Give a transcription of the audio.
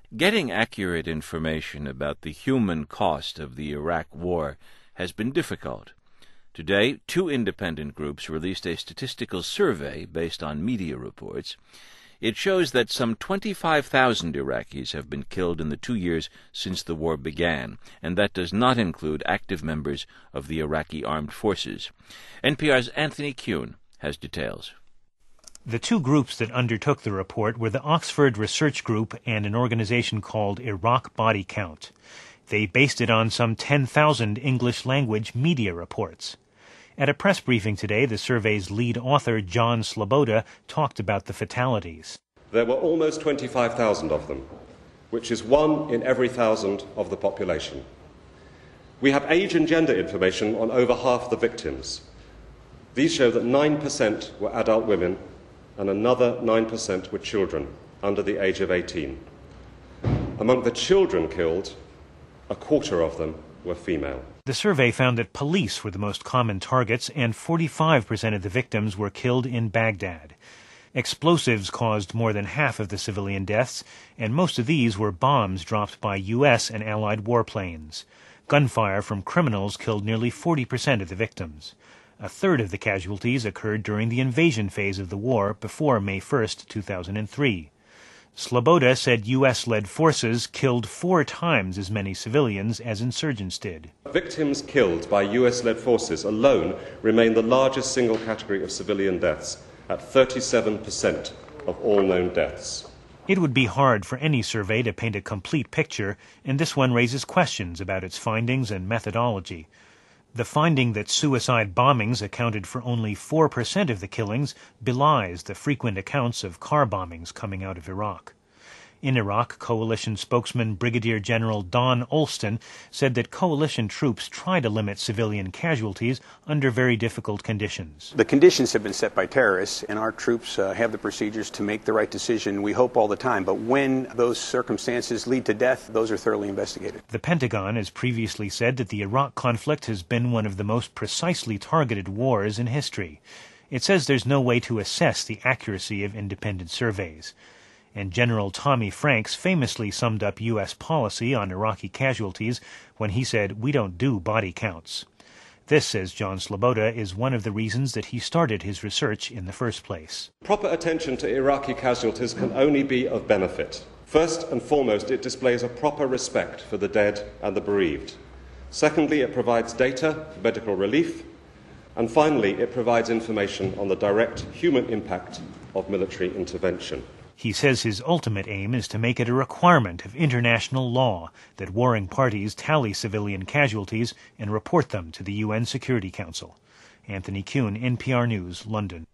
Getting accurate information about the human cost of the Iraq War has been difficult. Today, two independent groups released a statistical survey based on media reports. It shows that some 25,000 Iraqis have been killed in the 2 years since the war began, and that does not include active members of the Iraqi armed forces. NPR's Anthony Kuhn has details. The two groups that undertook the report were the Oxford Research Group and an organization called Iraq Body Count. They based it on some 10,000 English-language media reports. At a press briefing today, the survey's lead author, John Sloboda, talked about the fatalities. There were almost 25,000 of them, which is 1 in every 1,000 of the population. We have age and gender information on over half the victims. These show that 9% were adult women and another 9% were children under the age of 18. Among the children killed, a quarter of them were female. The survey found that police were the most common targets, and 45% of the victims were killed in Baghdad. Explosives caused more than half of the civilian deaths, and most of these were bombs dropped by U.S. and Allied warplanes. Gunfire from criminals killed nearly 40% of the victims. A third of the casualties occurred during the invasion phase of the war before May 1, 2003. Sloboda said U.S.-led forces killed 4 times as many civilians as insurgents did. Victims killed by U.S.-led forces alone remain the largest single category of civilian deaths, at 37% of all known deaths. It would be hard for any survey to paint a complete picture, and this one raises questions about its findings and methodology. The finding that suicide bombings accounted for only 4% of the killings belies the frequent accounts of car bombings coming out of Iraq. In Iraq, coalition spokesman Brigadier General Don Olston said that coalition troops try to limit civilian casualties under very difficult conditions. The conditions have been set by terrorists, and our troops have the procedures to make the right decision, we hope, all the time. But when those circumstances lead to death, those are thoroughly investigated. The Pentagon has previously said that the Iraq conflict has been one of the most precisely targeted wars in history. It says there's no way to assess the accuracy of independent surveys. And General Tommy Franks famously summed up U.S. policy on Iraqi casualties when he said, "We don't do body counts." This, says John Sloboda, is one of the reasons that he started his research in the first place. Proper attention to Iraqi casualties can only be of benefit. First and foremost, it displays a proper respect for the dead and the bereaved. Secondly, it provides data for medical relief. And finally, it provides information on the direct human impact of military intervention. He says his ultimate aim is to make it a requirement of international law that warring parties tally civilian casualties and report them to the UN Security Council. Anthony Kuhn, NPR News, London.